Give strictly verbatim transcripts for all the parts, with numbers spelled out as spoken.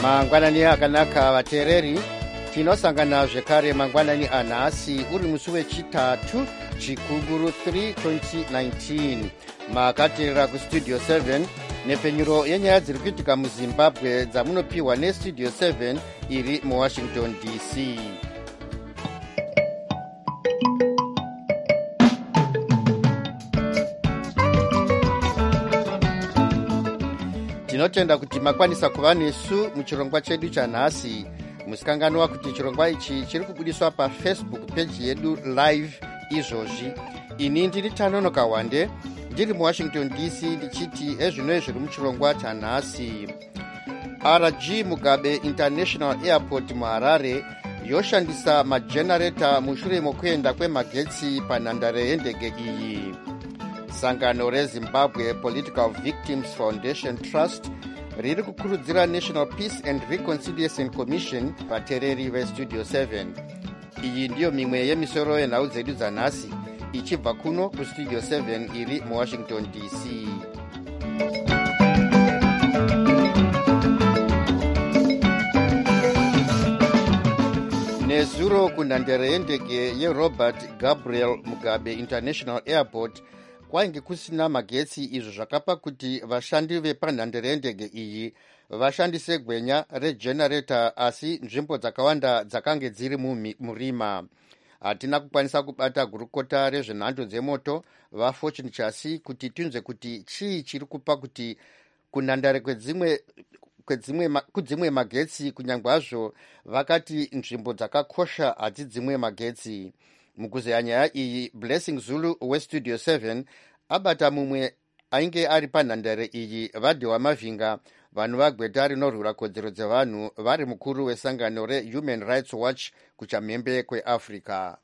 mangwanani akanaka vateereri, tinosangana zvekare mangwanani anhasi uri musi wechitatu chikuguru three twenty nineteen. makateerera kustudio seven nepfenyuro yenyaya dziri kuitika muzimbabwe dzamunopiwa nestudio seven iri muwashington D C. tinotenda kuti makwanisa kuva nesu muchirongwa chedu chanhasi. musikanganwa kuti chirongwa ichi chiri kubudiswa pafacebook page yedu live izvozvi. ini ndiri Tanonoka Wande ndiri muwashington D C ndichiti ezvino zviri muchirongwa chanhasi. R G Mugabe International Airport muHarare yoshandisa majenareta mushure mokuenda kwemagetsi panhandare yendege iyi. sangano reZimbabwe Political Victims Foundation Trust riri kukurudzira National Peace and Reconciliation Commission vateereri vestudio seven. iyi ndiyo mimwe yemisoro yenhau dzedu dzanhasi ichibva kuno kustudio seven iri muwashington D C. nezuro kunhandare yendege yeRobert Gabriel Mugabe International Airport kwainge kusina magetsi, izvo zvakapa kuti vashandi vepanhandare yendege iyi vashandise gwenya regenerator, asi nzvimbo dzakawanda dzakange dziri murima. hatina kukwanisa kubata gurukota rezvenhando dzemoto vafortune chasi kuti tinzwe kuti chii chiri kupa kuti kunhandare kwedzimwe kwedzimwe kudzimwe magetsi, kunyange hazvo vakati nzvimbo dzakakosha hadzimwe magetsi. mukuzeya nyaya iyi Blessing Zulu westudio seven abata mumwe ainge ari panhandare iyi, Vadhiwa Mavhinga, vanhu vagweta rinorwira kodzero dzevanhu, vari mukuru wesangano reHuman Rights Watch kuchamhembe kweAfrica.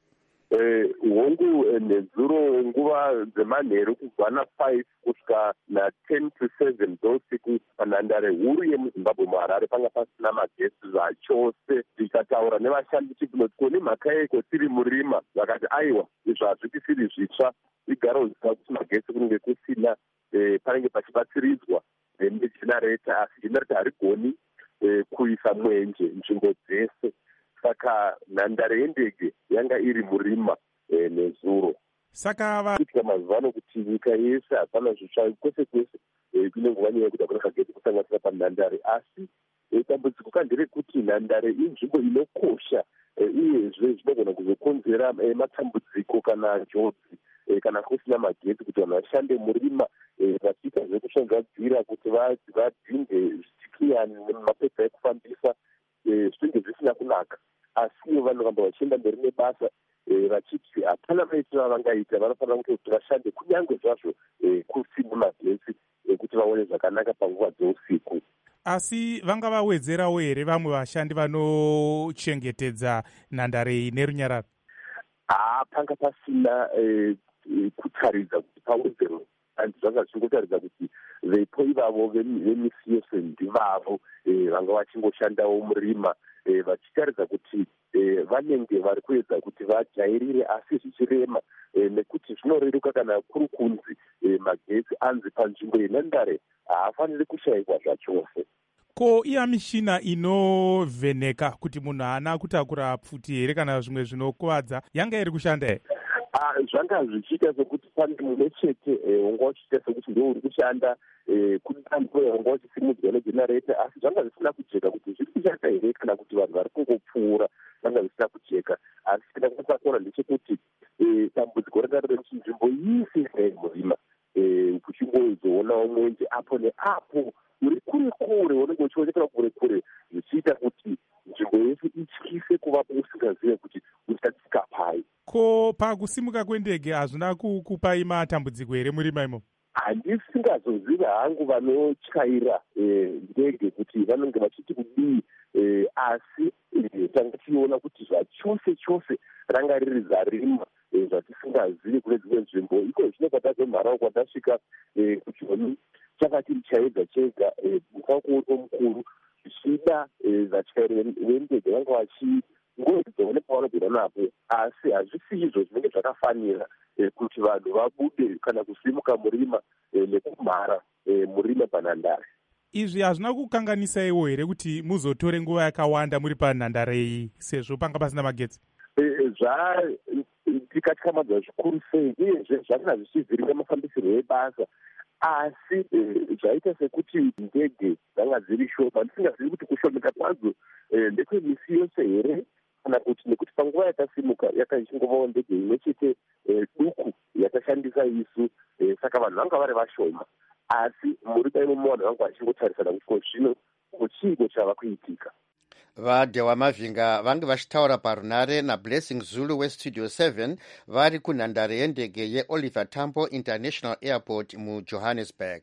hongu nezuro nguva dzemanheru kubva na5 kusvika na10 to seven dzousiku panhandare huru yemuzimbabwe muHarare panga pasina magetsi zvachose. tikataura nevashandi tikunoti koni mhaka yeko tiri murima, vakati aiwa izvo hazvitisiri zvitsva, igaro zita kuti magetsi kunenge kusina. panenge pachibatsiridzwa nejenareta, asi jenareta harigoni kuisa mwenje nzvimbo dzese, saka nhandare yendege yanga iri murima nezuro. saka va kuitika mazuva ano kuti nyika yese hapana zvitsva kwese kwese kune nguva nyaya yekuti hakuna kageti kusanganisira panhandare, asi dambudziko kanderekuti nhandare inzvimbo inokosha, uyezve zvinogona kuzokonzera matambudziko kana njodzi kana kusina magetsi, kuti vanhu vashande murima vachiita zvekushanzadzira kuti vadhinde zvitikiyani nemapepa ekufambisa zvinenge zvisina kunaka. asi vanhu vamba vachienda mberi nebasa vachiti hapana maitiro avangaita, vanofanira kuti vashande kunyange zvazvo kusina magetsi ekuti vaone zvakanaka panguva dzeusiku. asi vanga vawedzerawo here vamwe vashandi vanochengetedza nhandare iyi nerunyararo? haa, panga pasina kutaridza kuti pawedzero, andi zvanga zvichingotaridza kuti vepo ivavo vemisi yose ndivavo vanga vachingoshandawo murima, vachitaridza kuti vanenge vari kuedza kuti vajairire, asi zvichirema nekuti zvinoreruka kana kuri kunzi magetsi anzi panzvimbo yenhandare haafaniri kushayikwa zvachose. ko iya mishina inovheneka kuti munhu haana kutakura pfuti here kana zvimwe zvinokuvadza yanga iri kushanda here? zvanga zvichiita sekuti pane mumwe chete wanga uchiita sekuti ndo uri kushanda kudambo wanga uchisimudzwa nejenareta, asi zvanga zvisina kujeka kuti zviri kushanda here kana kuti vanhu vari kungopfuura, zvanga zvisina kujeka. asi tinakwanisa kuona ndechekuti dambudziko ranga riri kuti nzvimbo yese iri murima, kuchingozoonawo mwenje apo neapo uri kure kure, unenge uchionekera kure kure, zvichiita kuti nzvimbo yese ityise kuvapo usingazive kuti uchatsika pai. ko pakusimuka kwendege hazvina kukupai matambudziko here murima imo? handisingazoziva hangu vanotyaira ndege kuti vanenge vachiti kudii, asi tanga tichiona kuti zvachose chose ranga riri zarima zvatisingazivi kune dzimwe nzvimbo. iko zvino kwatazomharawo kwatasvika kuchoni changa chiri chaedza chega, mukakuoto mukuru zvichida vatyairi vendege vanga vachingoedzaone pavanogona napo, asi hazvisi izvo zvinenge zvakafanira kuti vanhu vabude kana kusimuka murima nekumhara murima panhandare. izvi hazvina kukanganisaiwo here kuti muzotore nguva yakawanda muri panhandare iyi sezvo panga pasina magetsi? Zvakatikatyamadza zvikuru sei, uyezve zvakanga zvichivhirika mafambisirwo ebasa, asi zvaita sekuti ndege dzanga dziri shoma. Ndisingazivi kuti kushomeka kwadzo ndekwemisi yose here kana kuti nekuti panguva yakasimuka yakachingovawo ndege imwe chete duku yatashandisa isu, saka vanhu vanga vari vashoma. Asi muri dai mumo vanhu vanga vachingotarisana kuti ko zvino kuchiiko chava kuitika. Vadhewa Mavhinga vange vachitaura parunare naBlessing Zulu westudio seven vari kunhandare yendege yeOliver Tambo International Airport muJohannesburg.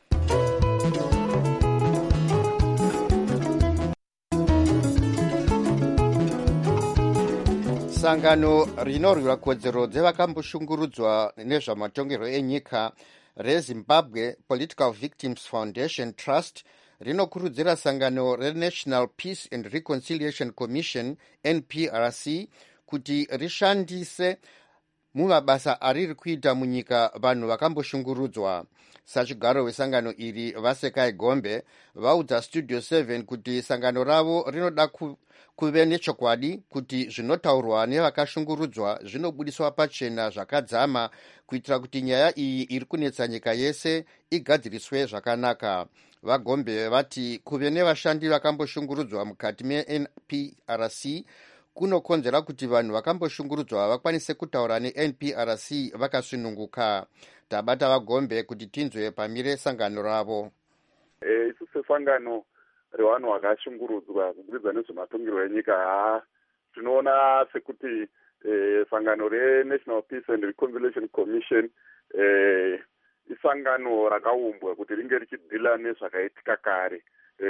Sangano rinorwira kodzero dzevakamboshungurudzwa nezvamatongerwo enyika reZimbabwe Political Victims Foundation Trust rinokurudzira sangano reNational Peace and Reconciliation Commission N P R C kuti rishandise mumabasa ariri kuita munyika vanhu vakamboshungurudzwa. Sachigaro wesangano iri Vasekai Gombe vaudza Studio seven kuti sangano ravo rinoda ku kuve nechokwadi kuti zvinotaurwa nevakashungurudzwa zvinobudiswa pachena zvakadzama kuitira kuti nyaya iyi iri kunetsa nyika yese igadziriswe zvakanaka. Vagombe vati kuve nevashandi vakamboshungurudzwa mukati meN P R C kunokonzera kuti vanhu vakamboshungurudzwa vakwanise kutaura neN P R C vakasununguka. Tabata Vagombe kuti tinzwe pamire sangano ravo. E, isu sesangano revanhu vakashungurudzwa kubudikidza nezvematongerwo enyika, tinoona sekuti e, sangano reNational Peace and Reconciliation Commission e, isangano rakaumbwa kuti ringe richidhila nezvakaitika kare. E,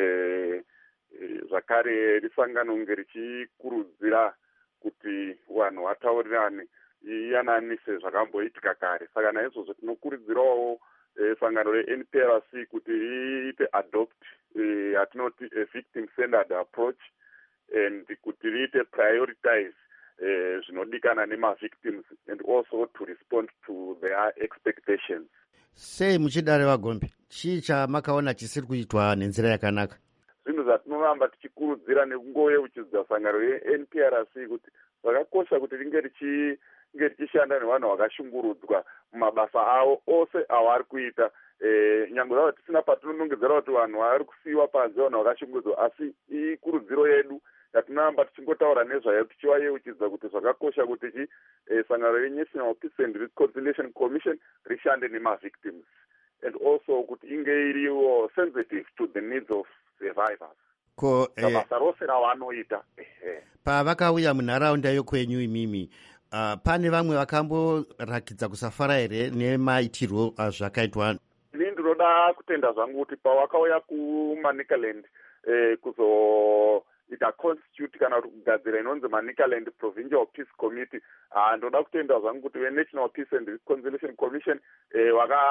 e, zvakare risangano nge richikurudzira kuti vanhu vataurirane iyananise zvakamboitika kare. Saka naizvozvo tinokurudzirawo e, sangano reN P R C kuti riite adopt e, atinoti a victim centered approach and kuti riite prioritize e, zvinodikana nema-victims and also to respond to their expectations. Sei muchidare Vagombe, chii chamakaona chisiri kuitwa nenzira yakanaka? Zvinhu zvatinoramba tichikurudzira nekungouyevuchidza sangano reN P R C kuti zvakakosha kuti ringe richi nge tichishanda nevanhu vakashungurudzwa mumabasa avo ose avari kuita. E, nyange zavo tisina patinonongedzera kuti vanhu vari kusiyiwa panze vanhu vakashungurudzwa, asi ikurudziro yedu yatinoramba tichingotaura nezvayo tichivayeuchidza kuti zvakakosha kuti chi e, sangano reNational Peace and Reconciliation Commission rishande nema-victims and also kuti inge iriwo sensitive to the needs of survivors. Ko eh, basa rose ravanoita. Eh, pavakauya munharaunda yokwenyu imimi Uh, pane vamwe vakamborakidza kusafara here nemaitirwo uh, zvakaitwa? Ini ndinoda kutenda zvangu kuti pavakauya kuManicaland eh, kuzoita constitute kana kuti kugadzira inonzi Manicaland Provincial Peace Committee, uh, ndoda kutenda zvangu kuti veNational Peace and Reconciliation Commission eh,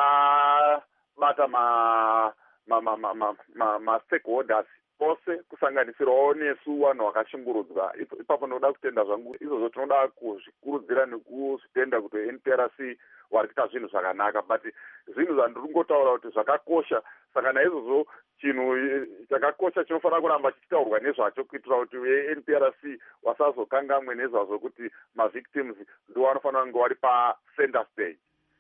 vakabata ma ma ma ma ma, ma, ma stakeholders ose kusanganisirawo nesu vanhu vakashungurudzwa. Ipapo ndoda kutenda zvangu izvozvo tinoda kuzvikurudzira nekuzvitenda kuti N P R C vari kuita zvinhu zvakanaka, but zvinhu zvandiri kungotaura kuti zvakakosha. Saka naizvozvo chinhu chakakosha chinofanira kuramba chichitaurwa nezvacho kuitira kuti N P R C vasazokangamwe nezvazvo kuti ma-victims ndo vanofanira kunge vari pa-center stage.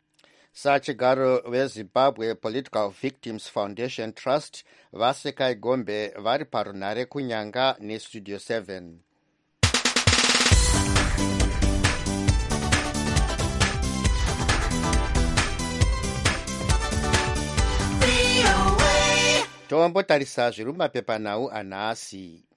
Sachigaro veZimbabwe Political Victims Foundation Trust Vasekai Gombe vari parunare kunyanga neStudio seven. Tombotarisa zviri mumapepanhau anhasi.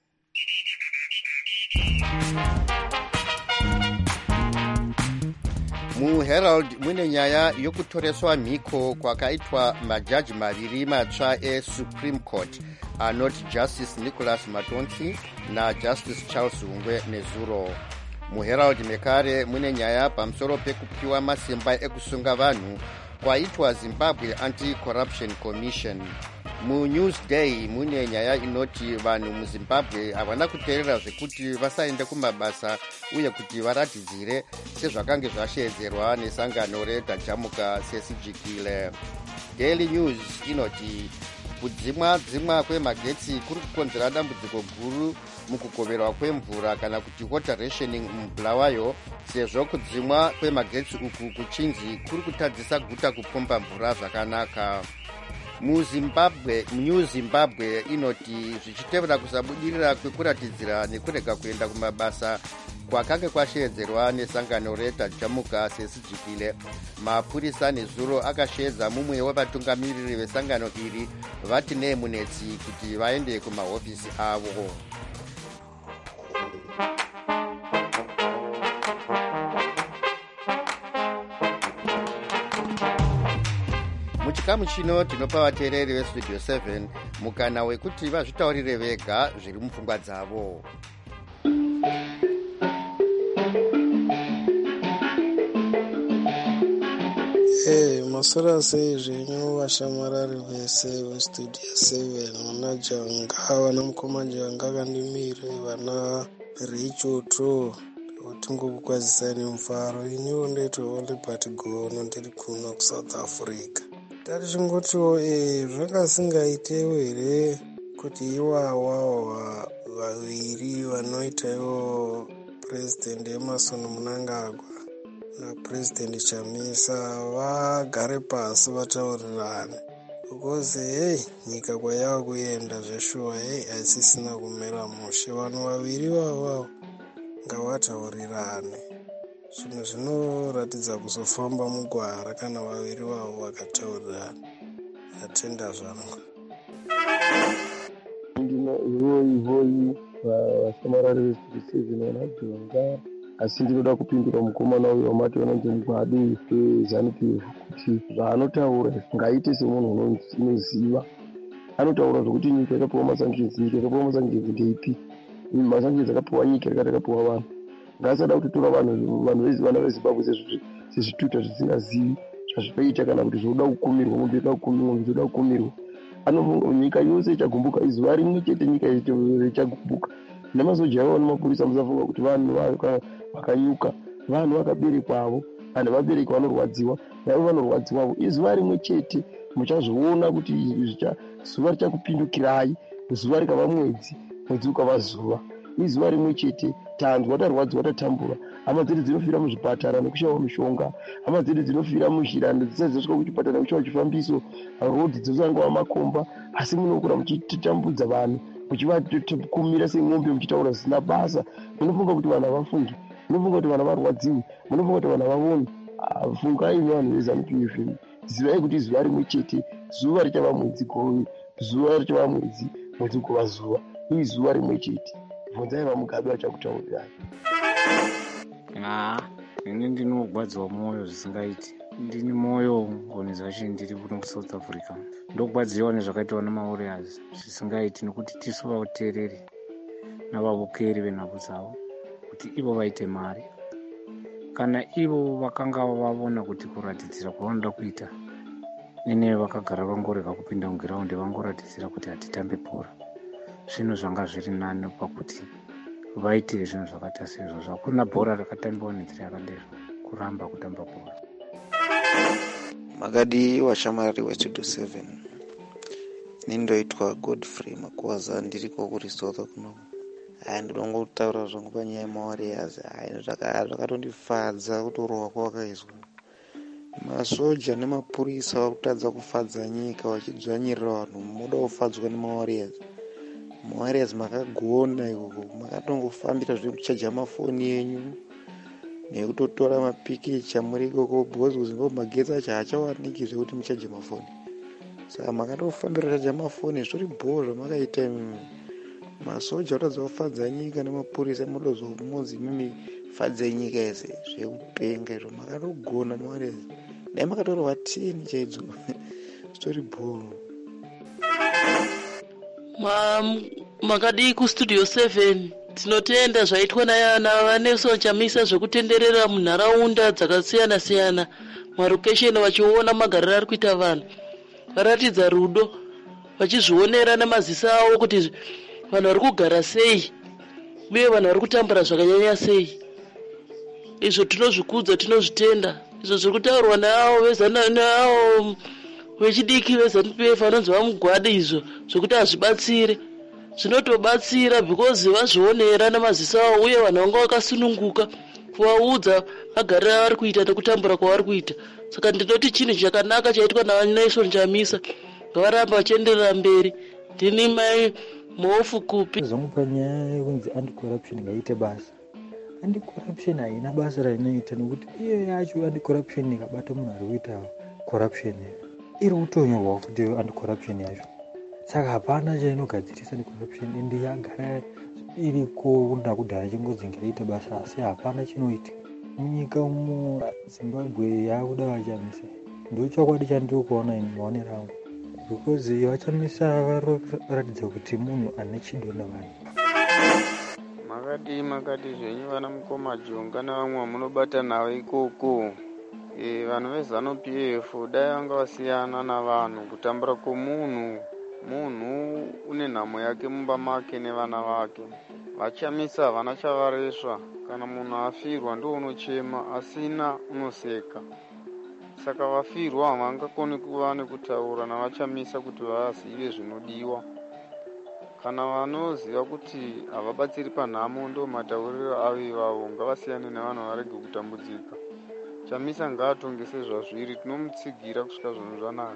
MuHerald mune nyaya yokutoreswa mhiko kwakaitwa majaji maviri matsva eSupreme Court anoti Justice Nicholas Matonsi naJustice Charles Hungwe Nezuro. MuHerald mekare mune nyaya pamusoro pekupiwa masimba ekusunga vanhu kwaitwa Zimbabwe Anti-Corruption Commission. MuNewsday mune nyaya inoti vanhu muZimbabwe havana kuteerera zvekuti vasaende kumabasa uye kuti varatidzire sezvakange zvashedzerwa nesangano reDajamuka sesijikile. Daily News inoti kudzimwa dzimwa kwemagetsi kuri kukonzera dambudziko guru mukugoverwa kwemvura kana kuti water rationing mubulawayo, sezvo kudzimwa kwemagetsi uku kuchinzi kuri kutadzisa guta kupomba mvura zvakanaka. muzimbabwe new zimbabwe inoti zvichitevera kusabudirira kwekuratidzira nekurega kuenda kumabasa kwakange kwashedzerwa nesangano retajamuka sesijikile, mapurisa nezuro akashedza mumwe wevatungamiriri vesangano iri vati nemunetsi kuti vaende kumahofisi avo. muchikamu chino tinopa vateereri vestudio seven mukana wekuti vazvitaurire vega zviri mupfungwa dzavo. Hey, masora sei zvenyu vashamarari vese vestudio seven, vana Janga, vana mukoma Janga kandimire, vana Richoto, utingokukwazisani mufaro. Iniwo ndeito Liberty Gono ndiri kuno kuSouth Africa. Tari chingotiwo eh zvakasingaitewo here kuti iwawa vaviri vanoita iwo President Emmerson Mnangagwa naPresident Chamisa vagare pasi vataurirane, because hey nyika kwayava kuenda zveshuwa hey haisisina kumera mushe. Vanhu vaviri vavavo ngavataurirane, zvinhu zvinoratidza kuzofamba mugwara kana vaviri vavo vakataurirana. Atenda zvangu ndina ivoyi ivoyi vashamarari vestudio seven vana Janga, asi ndinoda kupindura mukomana uyo wamati vanonzi Mugwadi weZANU-P F kuti zvaanotaura ngaite semunhu unoziva. Anotaura zvokuti nyika yakapiwa masanctions, nyika yakapiwa masanctions ndeipi? Masanctions akapiwa nyika yakati akapiwa vanhu. Ngaasada kutotora vanhu vanhu vana veZimbabwe sezvituta zvisingazivi zvazvinoita kana kuti zvoda kukumirwa, munhu yoda kukumirwa, munhu yoda kukumirwa. Anofunga nyika yose ichagumbuka izuva rimwe chete, nyika ichagumbuka. Nemasoja avo nemapurisa musafunga kuti vanhu vakanyuka, vanhu vakaberekwavo, vanhu vabereki vanorwadziwa, navo vanorwadziwavo. Izuva rimwe chete muchazviona kuti zuva richakupindukirai, zuva rikava mwedzi, mwedzi ukava zuva. Izuva rimwe chete tanzwa tarwadziwa tatambura, hama dzedu dzinofira muzvipatara nekushaiwa mishonga, hama dzedu dzinofira munzira dzisadzosvika kuchipatara nekushaiwa chifambiso, rodhi dzosangova makomba, asi munokura muchitambudza vanhu, muchivakumira semombe muchitaura zvisina basa. Munofunga kuti vanhu havafungi, munofunga kuti vanhu havarwadziwi, munofunga kuti vanhu havavoni. Fungai nevanhu veZANU-P F, zivai kuti zuva rimwe chete zuva richava mwedzi govi, zuva richava mwedzi, mwedzi ukova zuva, iri zuva rimwe chete. Bvunzai vaMugabe vachakutaurirai. Ah, ini ndinogwadziwa mwoyo zvisingaiti. Ndini mwoyo organization ndiri kuno kuSouth Africa. Ndogwadziwa nezvakaitwa nemawarriors zvisingaiti, nekuti tisu vateereri navavokeri venhapwa dzavo kuti ivo vaite mari. Kana ivo vakanga vavona kuti kuratidzira kwavanoda kuita, nene vakagara vangorega kupinda mugiraundi vangoratidzira kuti hatitambe bhora, zvinhu zvanga zviri nani pakuti vaitire zvinhu zvakaita sezvozvo. Hakuna bhora rakatambiwa nenzira yakadero kuramba kutamba bhora. Magadi washamarari westudio seven, nindoitwa Godfrey Makwaza, ndiriko kuri South kuno. Hai ndinongotaura zvangu panyaya yemawarriors. Hai zvakatondifadza kutorohwa kwavakaizwa. Masoja nemapurisa vakutadza kufadza nyika vachidzvanyirira vanhu, munoda kufadzwa nemawarriors. Mawarriors makagona ikoko, makatongofambira zviri kuchaja mafoni enyu nekutotora mapikicha muri ikoko, because kuZimbabwe magetsi acho haachawaniki zvekuti muchaje mafoni. Saka makatofambira kuchaja mafoni, zvitori bhoo zvamakaita imimi. Masoja vatadza kufadza nyika nemapurisa, munoda kuzomunzi imimi fadzai nyika yese, zvekupenga izvo makatogona mawarriors. Dai makatorwa teni chaidzo, zvitori bhoo. Makadi kuStudio seven, tinotenda zvaitwa navaNelson Chamisa zvekutenderera munharaunda dzakasiyana siyana marokesheni, vachiona magariro ari kuita vanhu, varatidza rudo, vachizvionera namaziso avo kuti vanhu vari kugara sei uye vanhu vari kutambura zvakanyanya sei. Izvo tinozvikudza, tinozvitenda. Izvo zviri kutaurwa navo vezano navo vechidiki veZANU-P F vanonzi vamugwadi izvo zvokuti hazvibatsire. Zvinotobatsira because vazvionera namaziso avo uye vanhu vanga vakasununguka kuvaudza magariro avari kuita nekutambura kwavari kuita. Saka ndinoti chinhu chakanaka chaitwa naNelson Chamisa, ngavaramba vachienderera mberi. Ndini mai Mofu Kupi. Zvongu panyaya yekunzi anti-corruption ngaite basa. Anti-corruption haina basa rainoita nekuti iyo yacho anti-corruption ikabata munhu ari kuita corruption iri kutonyorwa futi anti-corruption yacho. Saka hapana chainogadzirisa anti-corruption ende yagara iriko nakudhara chingodzi ngaite basa asi hapana chinoita. Munyika umo Zimbabwe yakuda vachamisa. Ndo chokwadi chandiri kuona ini maonero angu. Because vachamisa varatidza kuti munhu ane chido navanhu. Makati makati zvenyu vana mukoma Jonga nevamwe munobata navo ikoko. E, vanhu veZANU-P F dai vanga vasiyana navanhu kutambura kwomunhu. Munhu une nhamo yake mumba make nevana vake. Vachamisa havana chavaresva. Kana munhu afirwa ndo unochema, asina unoseka. Saka vafirwa havangakoni kuva nekutaura navachamisa kuti vazive zvinodiwa. Kana vanoziva kuti havabatsiri panhamo ndo matauriro avo ivavo, ngavasiyane nevanhu varege kutambudzika. Chamisa ngaatongese zvazviri, tinomutsigira kusvika zvinhu zvanaka.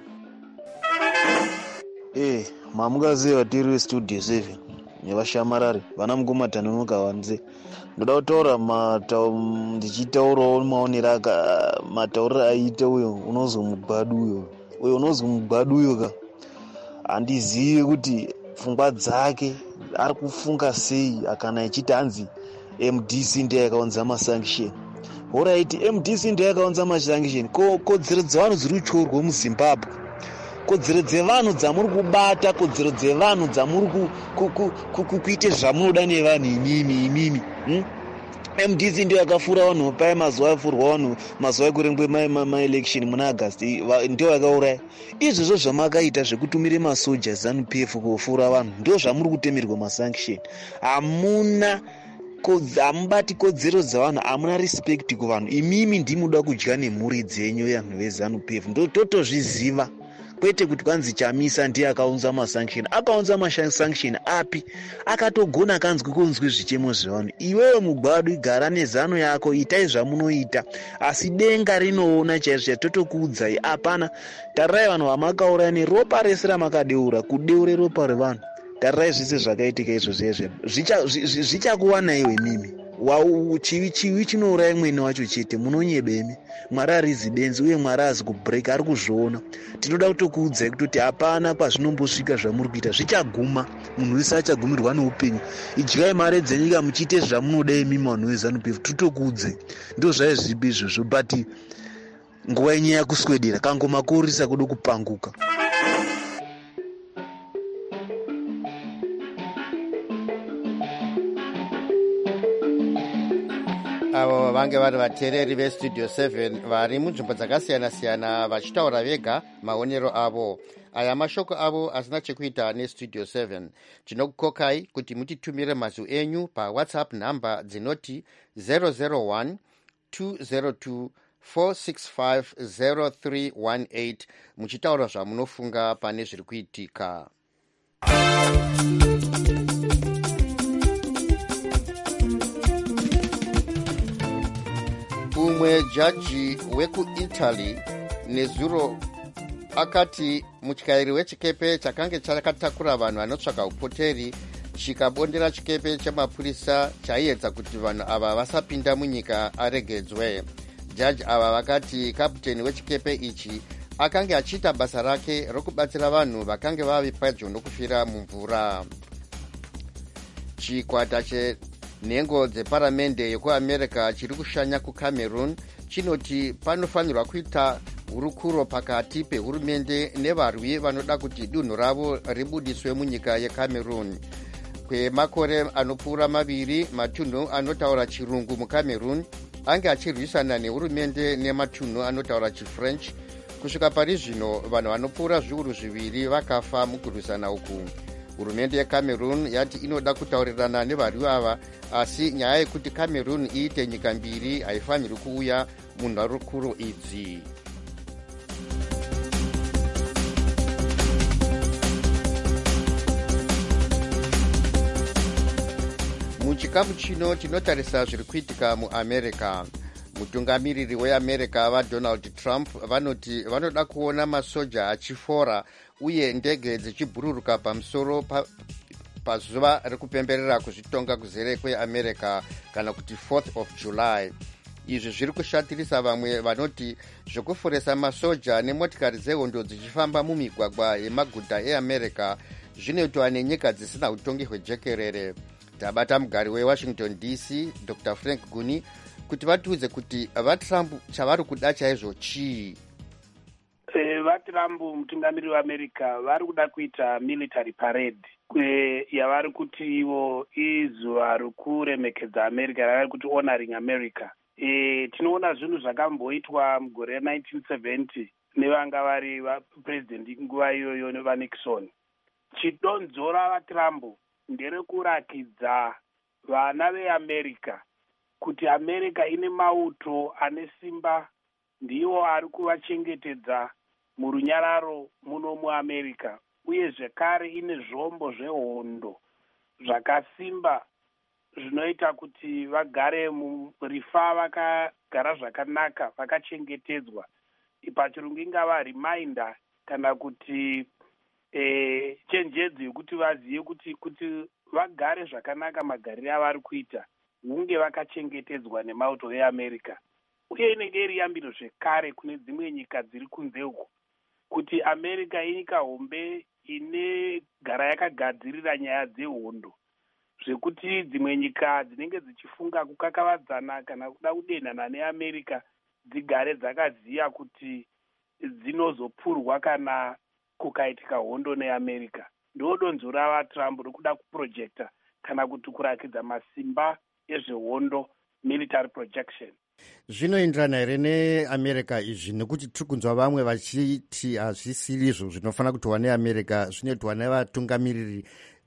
Eh, mamukaziva tiri vestudio seven nevashamarari vana mukoma Tanonoka Wanze. Ndoda kutaura ndichitaurawo maonero matauriro aiita uyo unozwi Mugwadu uyo. Uyo unozwi Mugwadu uyo ka handizivi kuti pfungwa dzake ari kufunga sei akana achiti hanzi M D C ndiye yakaunza masanction. Alright, M D C ndiye yakaunza masanction. Ko kodzero dzevanhu dziri kuchorwa muZimbabwe. Kodzero dzevanhu dzamuri kubata, kodzero dzevanhu dzamuri kuite zvamunoda nevanhu imimi imimi. Hmm? M D C ndiyo yakafura vanhu pai mazuva afurwa vanhu mazuva ekurengwe maelection muna August ndiyo yakauraya. Izvozvo zvamakaita zvekutumire masoja ZANU-P F kufura vanhu ndio zvamuri kutemerwa masanction. Hamuna hamubati kodzero dzavanhu, hamuna respect kuvanhu. Imimi ndimuda kudya nemhuri dzenyu vanhu veZANU-P F ndo totozviziva. Kwete kuti kwanzi Chamisa ndiye akaunza masanction. Akaunza masanction api? Akatogona kanzwi kunzwi zvichemo zvevanhu. Iwewe Mugwadu igara nezano yako, itai zvamunoita. Asi denga rinoona chaizvo totokuudzai. Hapana, tarirai vanhu vamakauraya neropa rese ramakadeura, kudeure ropa revanhu. Tarirai zvese zvakaitika izvozvo. Zvichakuwana iwe mimi. Wa chivi chivi chinouraya mwene wacho chete, munonyebemi. Mwari arizi benzi uye Mwari azi kubreak, ari kuzviona. Tinoda kutokuudzai kuti hapana pazvinombosvika zvamuri kuita zvichaguma. Munhu wese achagumirwa neupenyu. Idyai mari dzenyika muchiite zvamunoda imimi vanhu veZANU-P F. Totokuudzai. Ndo zvaizvipi izvozvo, but nguva yenyu yakuswedera kangomakorisa kuda kupanguka. avo vange vari vateereri vestudio seven vari munzvimbo dzakasiyana-siyana vachitaura vega maonero avo. Aya mashoko avo asina chekuita nestudio seven. Tinokukokai kuti mutitumire mazwi enyu pawhatsapp nhamba dzinoti zero zero one two zero two four six five zero three one eight muchitaura zvamunofunga pane zviri kuitika. Umwe jaji wekuItaly nezuro akati mutyairi wechikepe chakange chakatakura vanhu vanotsvaga upoteri chikabondera chikepe chamapurisa chaiedza kuti vanhu ava vasapinda munyika aregedzwe. Jaji ava vakati kaputeni wechikepe ichi akange achiita basa rake rokubatsira vanhu vakange vavi pedyo nokufira mumvura. Chikwata che nhengo dzeparamende yekuamerica chiri kushanya kucameroon chinoti panofanirwa kuita hurukuro pakati pehurumende nevarwi vanoda kuti dunhu ravo ribudiswe munyika yecameroon. Kwemakore anopfuura maviri matunhu anotaura chirungu mucameroon ange achirwisana nehurumende nematunhu anotaura chifrench. Kusvika pari zvino vanhu vanopfuura zviuru zviviri vakafa mukurwisana uku. Hurumende yeCameroon yati inoda kutaurirana nevarwi ava, asi nyaya yekuti Cameroon iite nyika mbiri haifaniri kuuya munharukuru idzi. muchikamu chino tinotarisa zviri kuitika muamerica. Mutungamiriri weamerica vadonald trump vanoti vanoda kuona masoja achifora uye ndege dzichibhururuka pamusoro pa, pazuva rekupemberera kuzvitonga kuzere kweamerica kana kuti fourth of July. Izvi zviri kushatirisa vamwe vanoti zvekuforesa masoja nemotikari dzehondo dzichifamba mumigwagwa yemaguta eamerica zvinoitwa nenyika dzisina utongi hwejekerere. Tabata mugari wewashington D C Dr Frank Guni kuti vatiudze kuti vatrump chavari kuda chaizvo chii. E, vatrump mutungamiriri weamerica vari kuda kuita military parade e, yavari kuti ivo izuva rekuremekedza america ravari kuti honoring america. E, tinoona zvinhu zvakamboitwa mugore nineteen seventy nevanga vari vapresident nguva iyoyo nevanixon. Chidonzora vatrump nderekurakidza vana veamerica kuti america ine mauto ane simba, ndiwo ari kuvachengetedza murunyararo muno muamerica, uye zvekare ine zvombo zvehondo zvakasimba zvinoita kuti vagare murifa vakagara zvakanaka vakachengetedzwa. Pachirungu ingava reminder kana kuti e, chenjedzo yekuti vazive kuti kuti vagare zvakanaka magariro avari kuita hunge vakachengetedzwa nemauto eamerica. Uye inenge iri yambiro zvekare kune dzimwe nyika dziri kunze uko kuti america inyika hombe ine gara yakagadzirira nyaya dzehondo, zvekuti dzimwe nyika dzinenge dzichifunga kukakavadzana kana kuda kudenhana neamerica dzigare dzakaziya kuti dzinozopfurwa kana kukaitika hondo neamerica. Ndo donzo ravatrump rikuda kuprojecta kana kuti kurakidza masimba ezvehondo, military projection. Zvinoenderana here neamerica izvi nekuti tiri kunzwa vamwe vachiti hazvisiri izvo zvinofanira kuitwa neamerica, zvinoitwa nevatungamiriri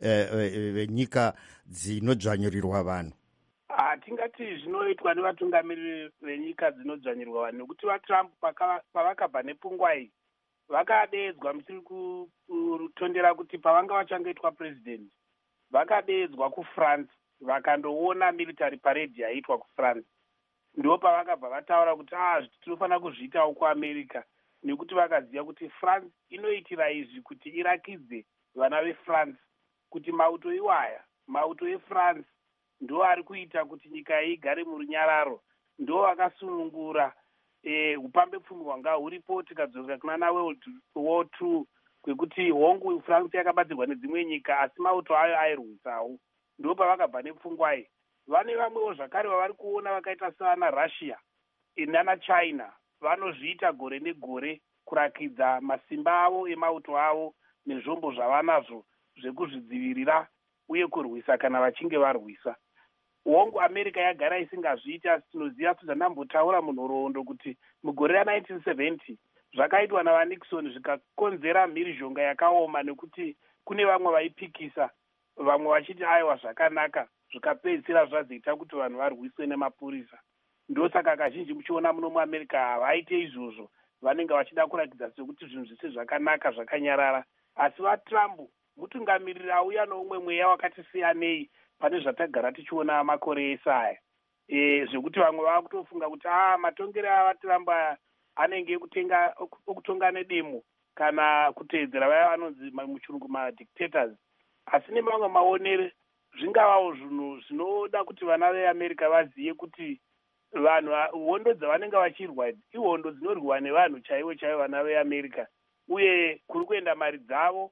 venyika uh, uh, dzinodzvanyirirwa vanhu. Hatingati zvinoitwa nevatungamiriri venyika dzinodzvanyirirwa vanhu nekuti vatrump pavakabva nepfungwa iyi vakadeedzwa musiri kutondera kuti pavanga vachangoitwa president vakadeedzwa kufrance vakandoona military parade yaitwa kufrance. Ndo pavakabva vataura kuti ah tinofanira kuzviitawo kuamerica nekuti vakaziva kuti France inoitira izvi kuti irakidze vana vefrance kuti mauto iwaya, mauto eFrance ndo ari kuita kuti nyika igare murunyararo, ndo vakasunungura e, upambe pfumi hwanga huripo tikadzokera kuna World War Two kwekuti hongu France yakabatsirwa nedzimwe nyika asi mauto ayo airwisawo. Ndo pavakabva nepfungwa iyi. Vane vamwewo zvakare vavari kuona vakaita sana Russia nana China vanozviita gore negore kurakidza masimba avo emauto avo nezvombo zvavanazvo zvekuzvidzivirira uye kurwisa kana vachinge varwisa. Hongu America yagara isingazviita, asi tinoziva tozanambotaura munhoroondo kuti mugore ra nineteen seventy zvakaitwa navaNixon zvikakonzera mhirizhonga yakaoma nekuti kune vamwe vaipikisa vamwe vachiti aiwa zvakanaka zvikapedzisira zvazoita kuti vanhu varwiswe nemapurisa. Ndosaka kazhinji muchiona muno muamerica havaite izvozvo, vanenge vachida kurakidza sekuti zvinhu zvisi zvakanaka zvakanyarara. Asi vatrump mutungamiriri auya noumwe mweya wakati siyanei pane zvatagara tichiona makore ese aya, e, zvekuti vamwe vava kutofunga kuti ah matongero avatrump aya anenge ekutenga okutonga nedemo kana kuteedzera vaya vanonzi muchirungu madictators. Asi nemamwe maonere zvingavawo zvinhu zvinoda kuti vana veamerica vazive kuti vanhu hondo dzavanenge vachirwa ihondo dzinorwiwa nevanhu chaivo chaivo vana veamerica, uye kuri kuenda mari dzavo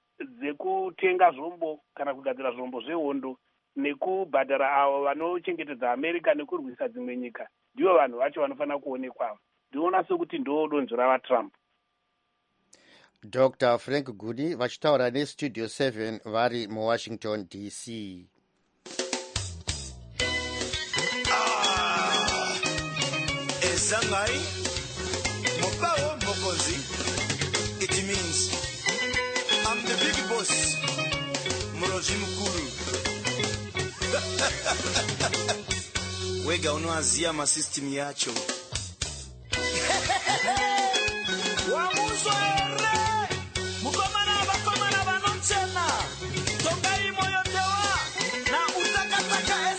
dzekutenga zvombo kana kugadzira zvombo zvehondo nekubhadhara avo vanochengetedza america nekurwisa dzimwe nyika ndivo vanhu vacho vanofanira kuonekwa. Ndinoona sekuti ndo donzo ravatrump. Dr Frank Gudi vachitaura nestudio seven vari muwashington D C. Ah, esangai mopawo mokozi. It means I'm the big boss. Muroji mkuru. Wega unoazia ma system yacho. Mukomana bakomana banonchena. Tongai moyo ndewa na utakataka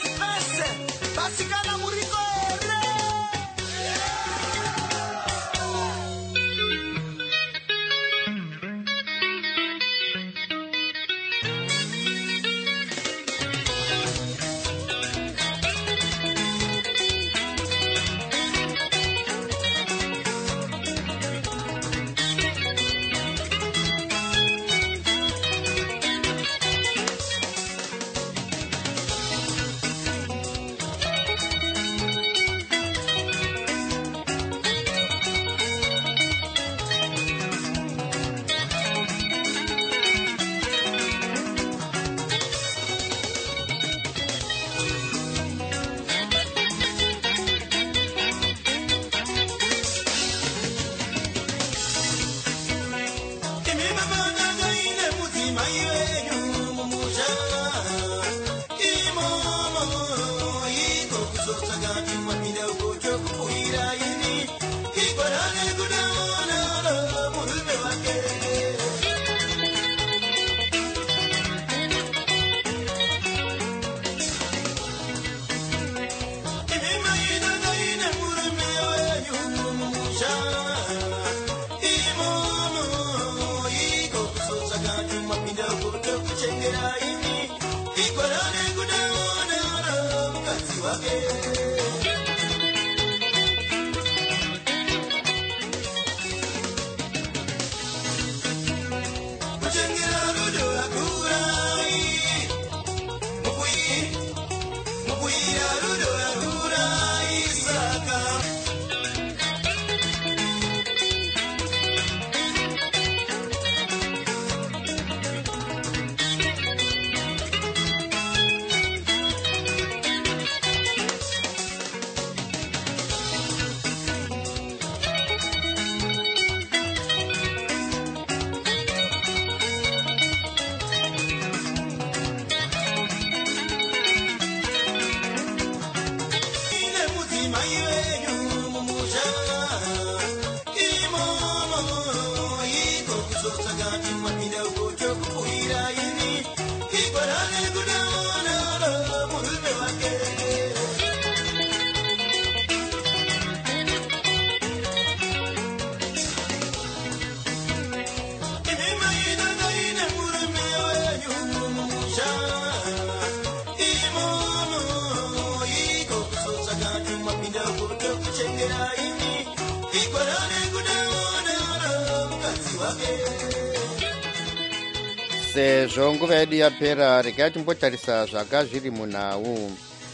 sezvo nguva yedu yapera, regai timbotarisa zvaka zviri munhau.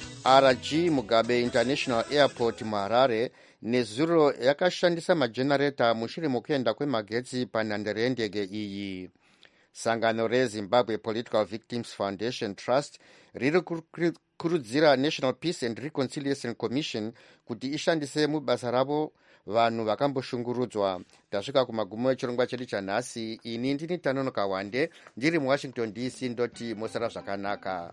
R G Mugabe International Airport muHarare nezuro yakashandisa majenareta mushure mokuenda kwemagetsi panhandare yendege iyi. Sangano reZimbabwe Political Victims Foundation Trust riri kukurudzira National Peace and Reconciliation Commission kuti ishandise mubasa ravo vanhu vakamboshungurudzwa. Tasvika kumagumo echirongwa chedu chanhasi. Ini ndini Tanonoka Wande ndiri muWashington D C, ndoti musara zvakanaka.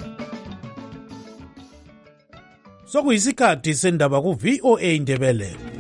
Sokuyisikhathi sendaba ku V O A Ndebele.